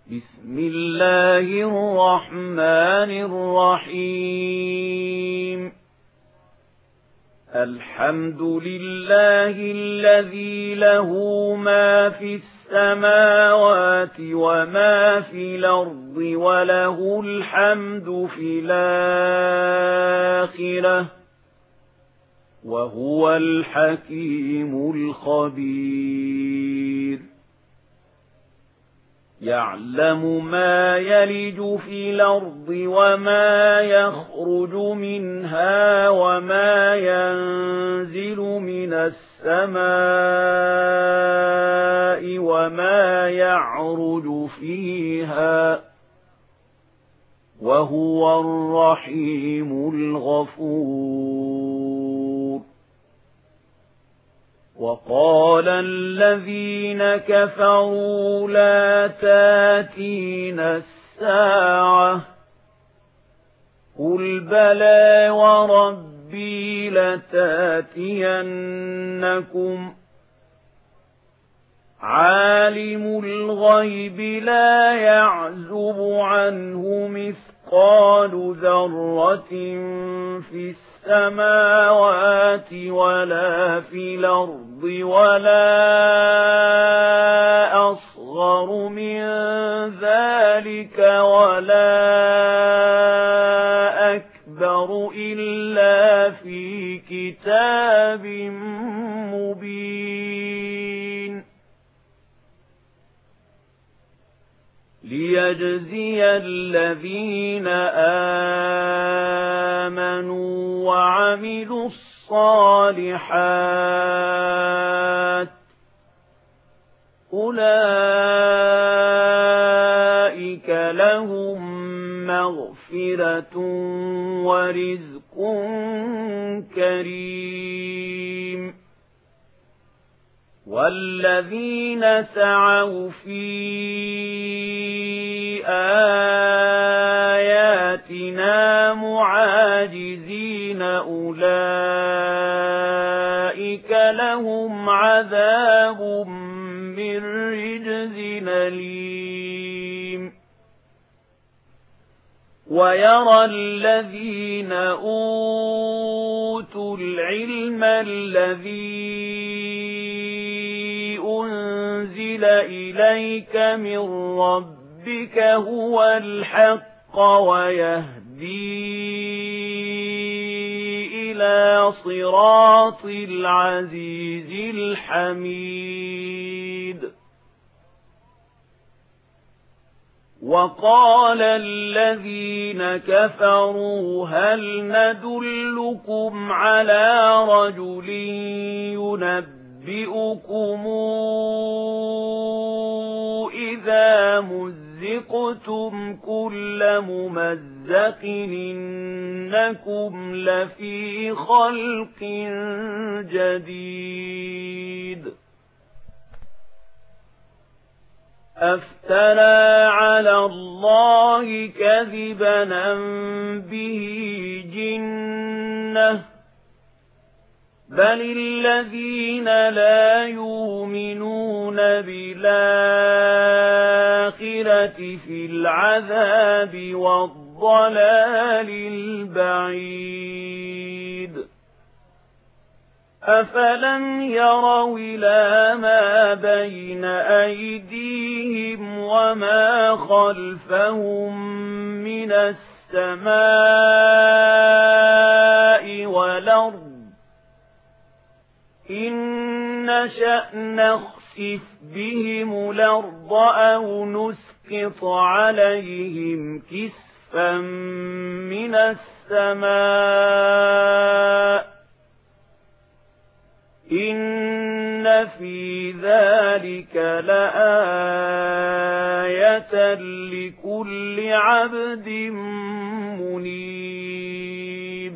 بسم الله الرحمن الرحيم. الحمد لله الذي له ما في السماوات وما في الأرض وله الحمد في الآخرة وهو الحكيم الخبير. يعلم ما يلج في الأرض وما يخرج منها وما ينزل من السماء وما يعرج فيها وهو الرحيم الغفور. وقال الذين كفروا لا تاتينا الساعة قل بلى وربي لتاتينكم عالم الغيب لا يعزب عنه مثقال ذرة في السماوات ولا في الأرض ولا أصغر من ذلك ولا أكبر إلا في كتاب مبين. ليجزي الذين آمنوا وعملوا الصالحات أولئك لهم مغفرة ورزق كريم. والذين سعوا في آياتنا معاجزين أولئك لهم عذاب من رجز أليم. ويرى الذين أوتوا العلم الذي أنزل إليك من ربك هو الحق ويهدي إلى صراط العزيز الحميد. وقال الذين كفروا هل ندلكم على رجل ينبئكم إذا مزقتم كل ممزق إنكم لفي خلق جديد. أفترى على الله كذبا أم به جنة بل الذين لا يؤمنون بالآخرة في العذاب والضلال البعيد. أفلم يروا إلى ما بين أيديهم وما خلفهم من السماء والأرض إن نشأ نخسف بهم الأرض أو نسقط عليهم كسفا من السماء إن في ذلك لآية لكل عبد منيب.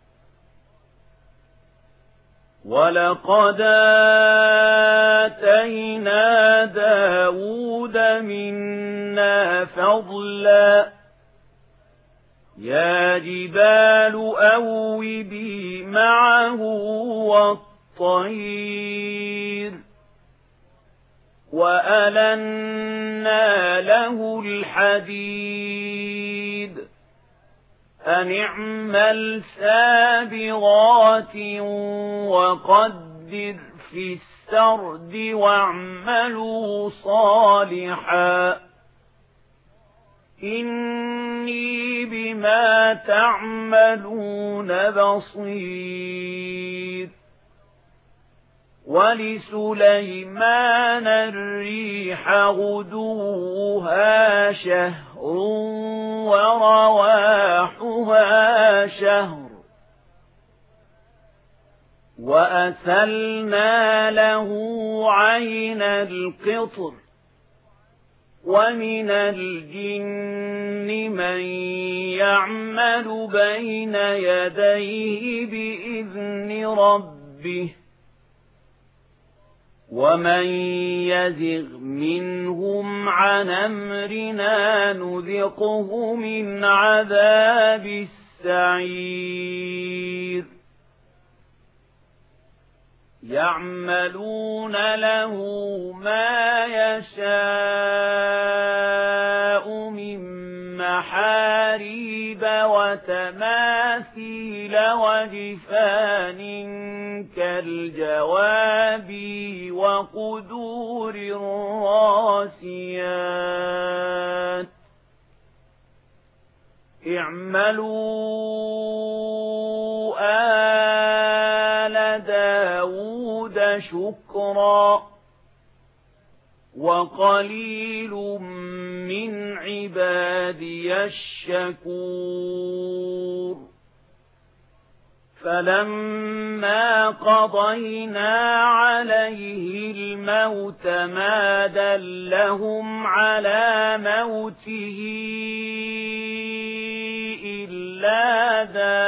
ولقد آتينا داود منا فضلا يا جبال أوبي معه والطير وألنا له الحديد أن اعمل سابغات وقدر في السرد واعملوا صالحا إني بما تعملون بصير. ولسليمان الريح غدوها شهر ورواحها شهر وأسلنا له عين القطر ومن الجن من يعمل بين يديه بإذن ربه ومن يزغ منهم عن أمرنا نذقه من عذاب السعير. يعملون له ما يشاء من محاريب وتماثيل وجفان كالجواب وقدور الراسيات اعملوا آل داود شكرا وقليل من عبادي الشكور. فلما قضينا عليه الموت ما دلهم على موته إلا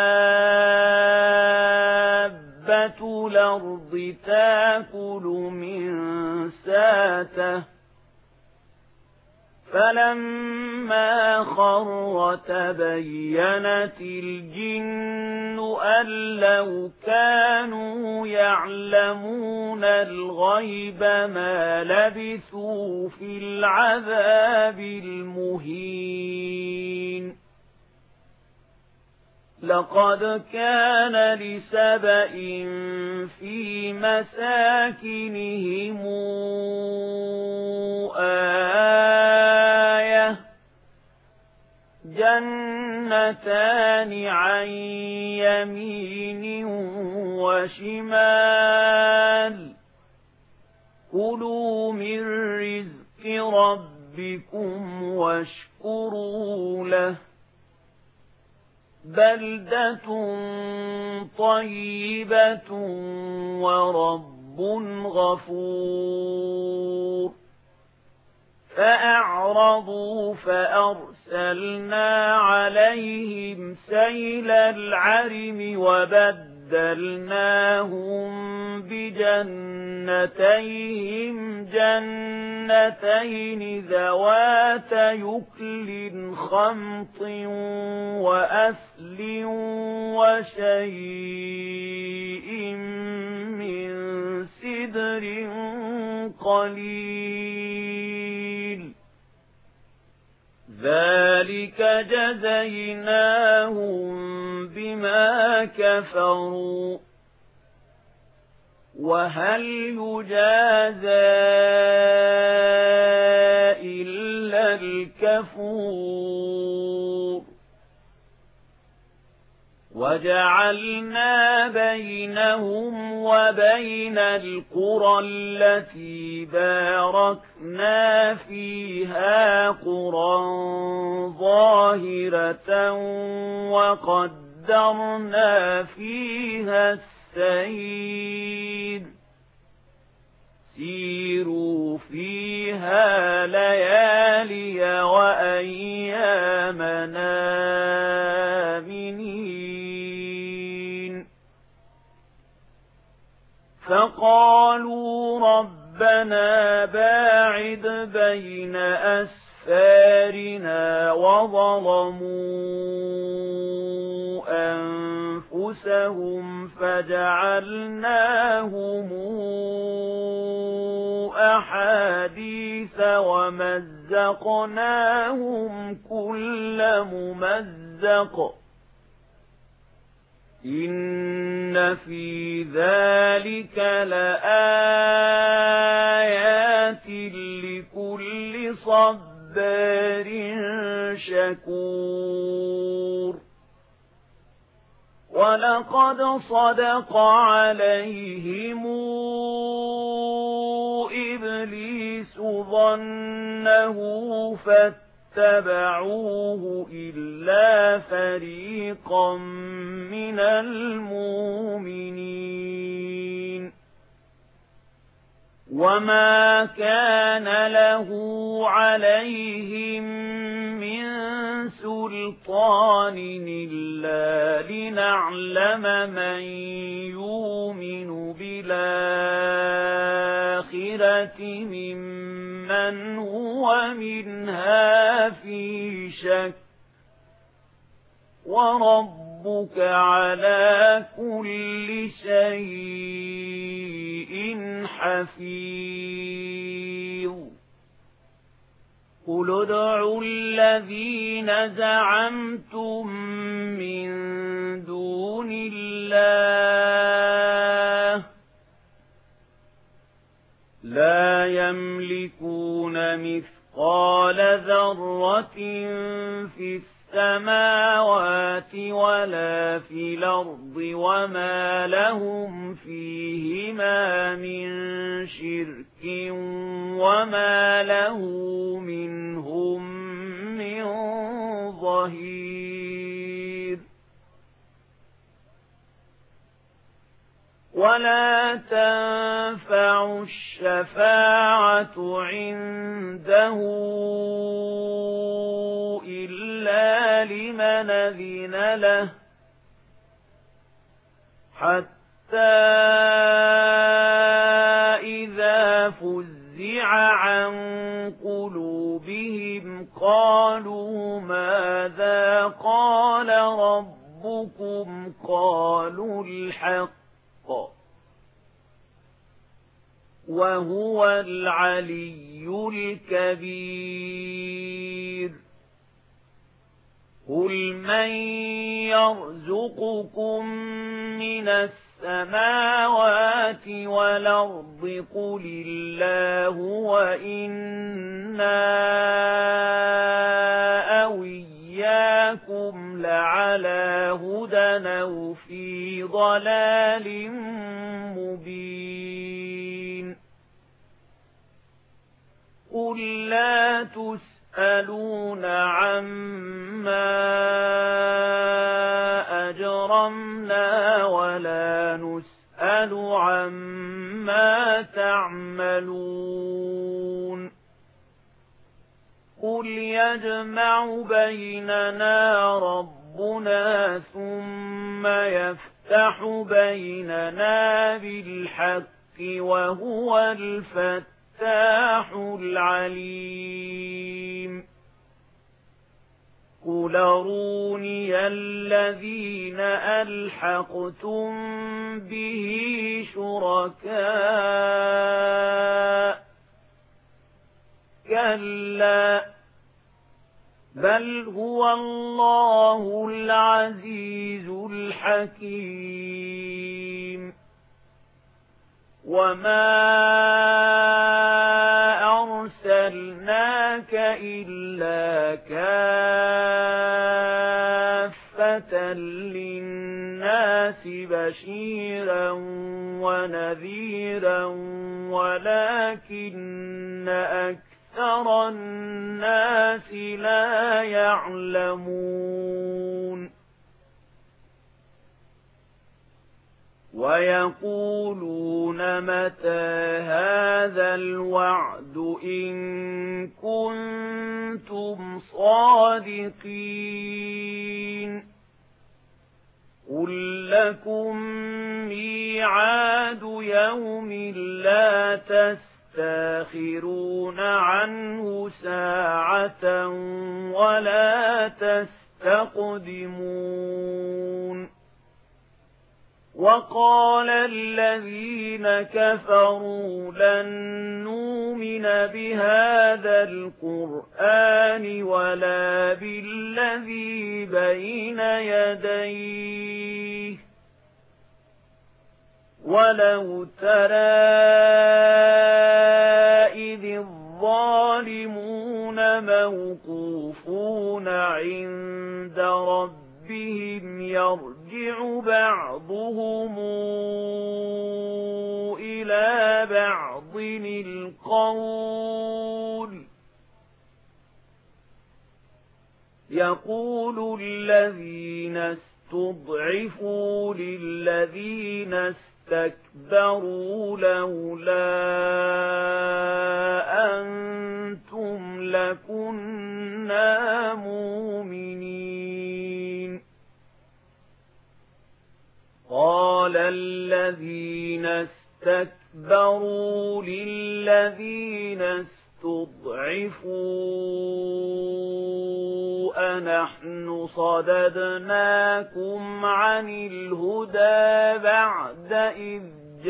دابة الأرض تأكل من ساته فلما خر تبينت الجن أن لو كانوا يعلمون الغيب ما لبثوا في العذاب المهين. لقد كان لسبإ في مساكنهم آية جنتان عن يمين وشمال كلوا من رزق ربكم واشكروا له بلدة طيبة ورب غفور. فأعرضوا فأرسلنا عليهم سيل العرم وبدلناهم بجنتيهم جنتين ذوات يكل خمط وأثل وشيء من سدر قليل ذلك جزيناهم بما كفروا وهل يجازى إلا الكفور. وجعلنا بينهم وبين القرى التي باركنا فيها قرى ظاهرة وقدرنا فيها السير سيروا فيها ليالي وأيامنا آمنين. فقالوا ربنا باعد بين أسفارنا وظلموا أنفسهم فجعلناهم أحاديث ومزقناهم كل ممزق إن في ذلك لآيات لكل صبار شكور ولقد صدق عليهم إبليس ظنه فاتبعوه إلا فريقا من المؤمنين وما كان له عليهم من سلطان إلا لنعلم من يؤمن بالآخرة ممن هو منها في شك وربك على كل شيء حفيظ قل ادعوا الذين زعمتم من دون الله لا يملكون مثقال ذرة في السماوات ولا في الأرض وما لهم فيهما من شرك وما له منهم من ظهير ولا تنفع الشفاعة عنده إلا لمن أذن له حتى إذا فزع عن قلوبهم قالوا ماذا قال ربكم قالوا الحق وهو العلي الكبير قل من يرزقكم من السماوات والأرض قل الله وإنا أو إياكم لعلى هدى أو في ضلال مبين قل لا تسألون عما أجرمنا ولا نسأل عما تعملون قل يجمع بيننا ربنا ثم يفتح بيننا بالحق وهو الفتاح العليم قل أروني الذين ألحقتم به شركاء كلا بل هو الله العزيز الحكيم وما أرسلناك إلا كافة للناس بشيرا ونذيرا ولكن أكثر الناس لا يعلمون ويقولون متى هذا الوعد إن كنتم صادقين قل لكم ميعاد يوم لا تستأخرون عنه ساعة ولا تستقدمون وقال الذين كفروا لن نؤمن بهذا القرآن ولا بالذي بين يديه ولو ترى إذ الظالمون موقوفون عند ربهم يرجع بعضهم إلى بعض القول يقول الذين استضعفوا للذين استكبروا لولا أنتم لكنا مؤمنين قال الذين استكبروا للذين استضعفوا أنحن صددناكم عن الهدى بعد إذ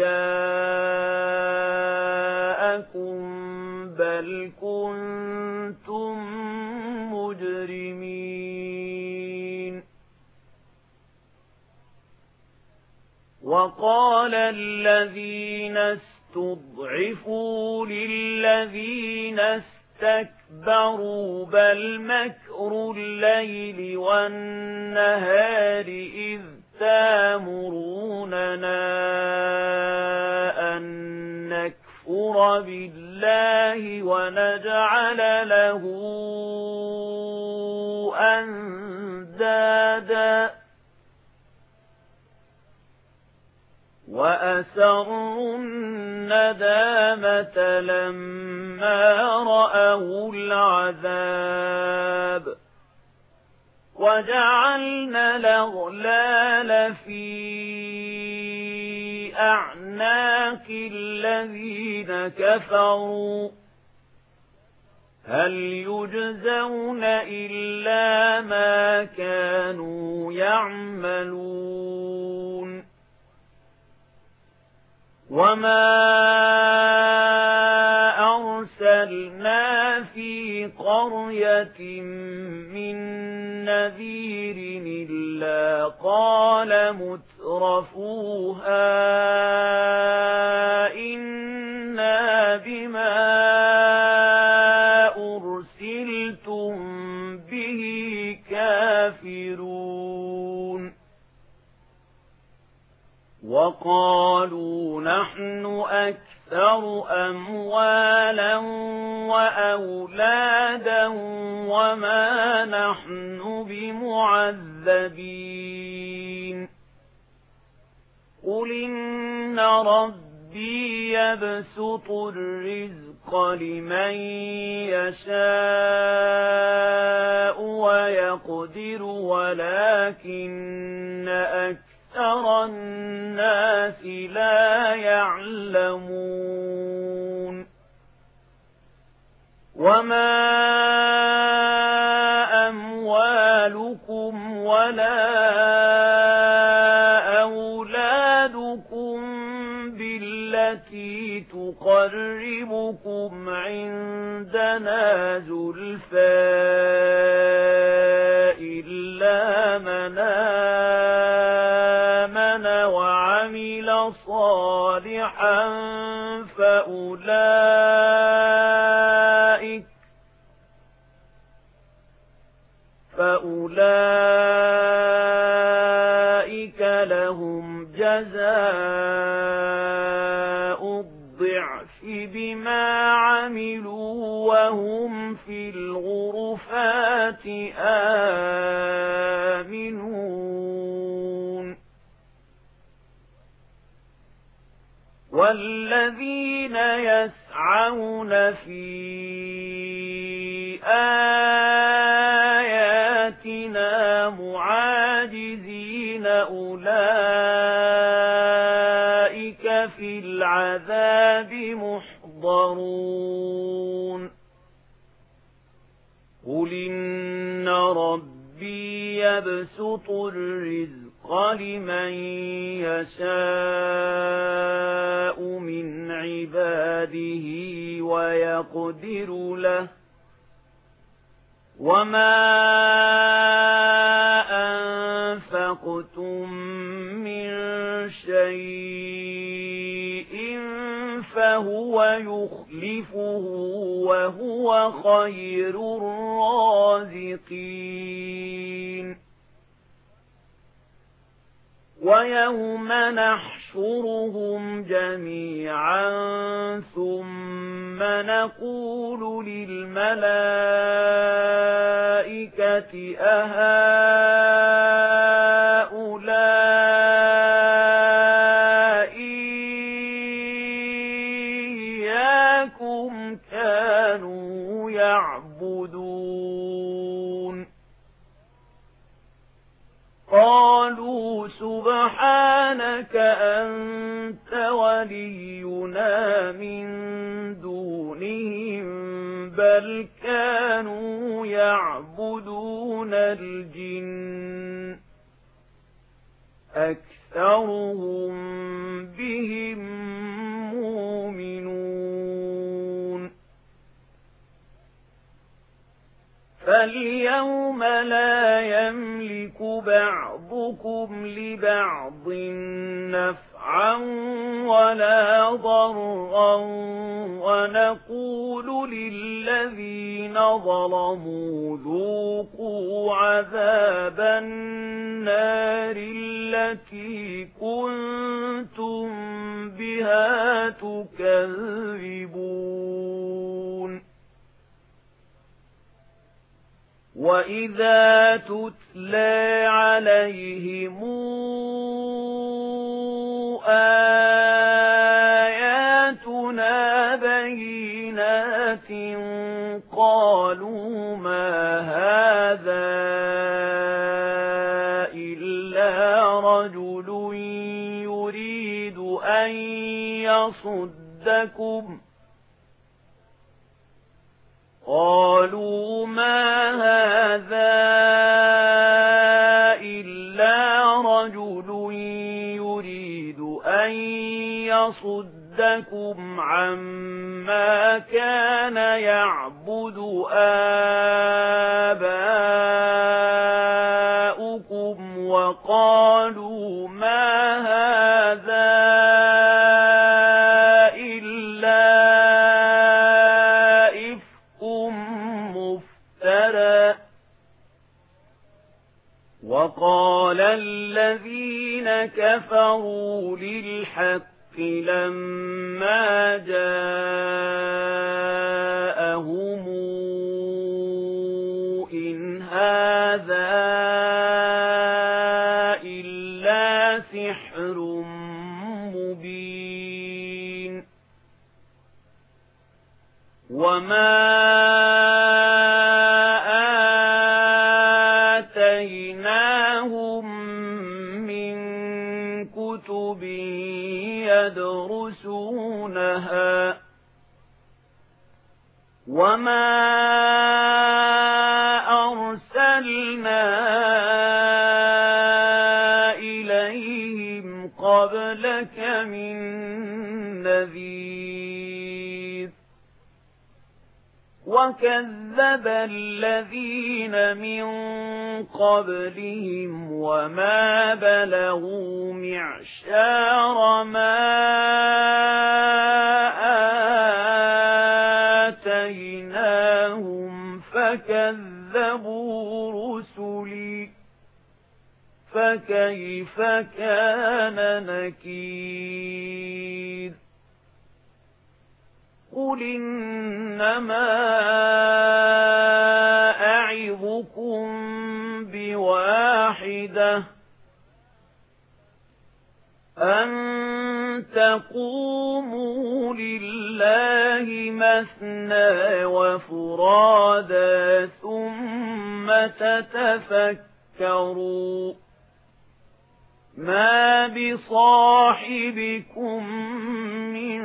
جاءكم بل كنتم مجرمين وقال الذين استضعفوا للذين استكبروا بل مكر الليل والنهار إذ تامروننا أن نكفر بالله ونجعل له أندادا وأسروا الندامة لما رأوا العذاب وجعلنا الأغلال في أعناق الذين كفروا هل يجزون إلا ما كانوا يعملون وما أرسلنا في قرية من نذير إلا قال مترفوها إنا بما أرسلتم به كافرون وقالوا نحن أكثر أموالا وأولادا وما نحن بمعذبين قل إن ربي يبسط الرزق لمن يشاء ويقدر ولكن أكثر الناس لا يعلمون وما أموالكم ولا أولادكم بالتي تقربكم عندنا زلفى إلا من آمن وعمل صالحا فأولئك لهم جزاء الضعف بما عملوا وهم في الغرفات آمنون والذين يسعون في آياتنا معاجزين أولئك في العذاب محضرون قل إن ربي يبسط الرزق لمن يشاء من عباده ويقدر له وما أنفقتم من شيء فهو يخلفه وهو خير الرازقين ويوم نحشرهم جميعا ثم نقول للملائكة أهؤلاء إياكم كانوا يعبدون قالوا سبحانك أنت ولينا من دونهم بل كانوا يعبدون الجن أكثرهم بهم مؤمنون فاليوم لا يملك بعضكم لبعض نفعا ولا ضرا ونقول للذين ظلموا ذوقوا عذاب النار التي كنتم بها تكذبون وَإِذَا تُتْلَى عَلَيْهِمْ آيَاتُنَا بَيِّنَاتٍ قَالُوا مَا هَذَا إِلَّا رَجُلٌ يُرِيدُ أَن يَصُدَّكُمْ قالوا ما هذا إلا رجل يريد أن يصدكم عما كان يعبد آباؤكم وقالوا ما هذا وقال الذين كفروا للحق لما جاءهم إن هذا إلا سحر مبين وما يدرسونها وما أرسلنا إليهم قبلك من نذير وكذب الذين من قبلهم وما بلغوا معشار ما آتيناهم فكذبوا رسلي فكيف كان نكير قل إنما أعظكم بواحدة أن تقوموا لله مثنى وفرادا ثم تتفكروا ما بصاحبكم من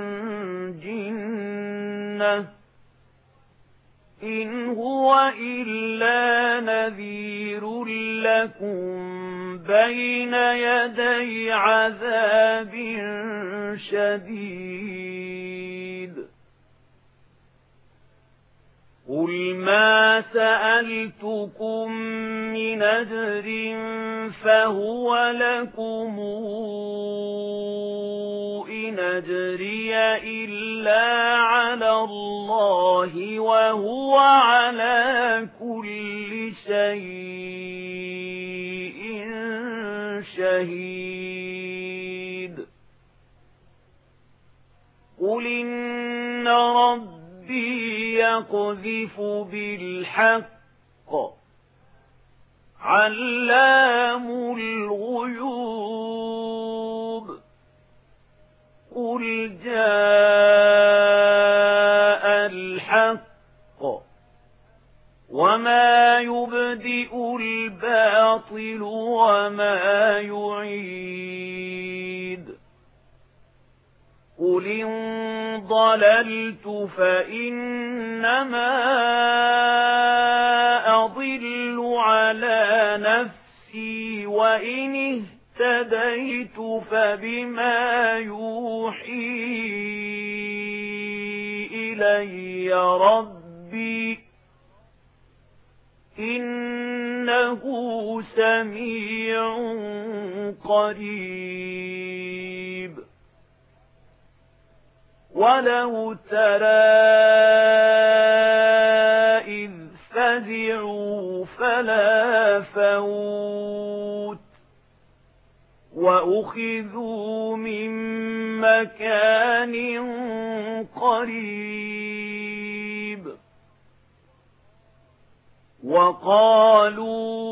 جنة إن هو إلا نذير لكم بين يدي عذاب شديد. قل ما سألتكم من أجر فهو لكم إن أجري إلا على الله وهو على كل شيء شهيد. قل إن ربي يقذف بالحق علام الغيوب. قل جاء الحق وما يبدئ الباطل وما يعيد. قل إن ضللت فإنما أضل على نفسي وإن اهتديت فبما يوحي إلي ربي إنه سميع قريب. ولو ترى إذ فزعوا فلا فوت وأخذوا من مكان قريب وقالوا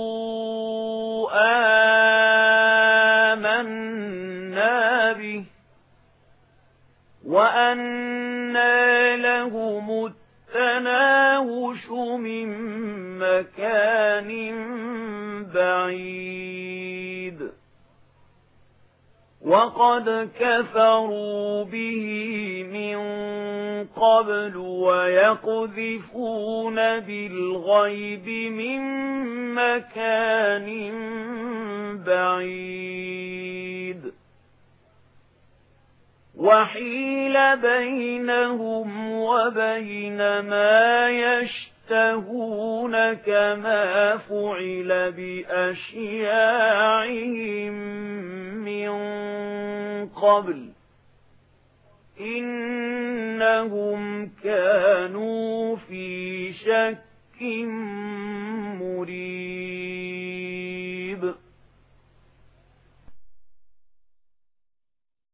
آمنا به وأنى لهم التناوش من مكان بعيد وقد كفروا به من قبل ويقذفون بالغيب من مكان بعيد وحيل بينهم وبين ما يشتهون كما فعل بأشياعهم من قبل إنهم كانوا في شك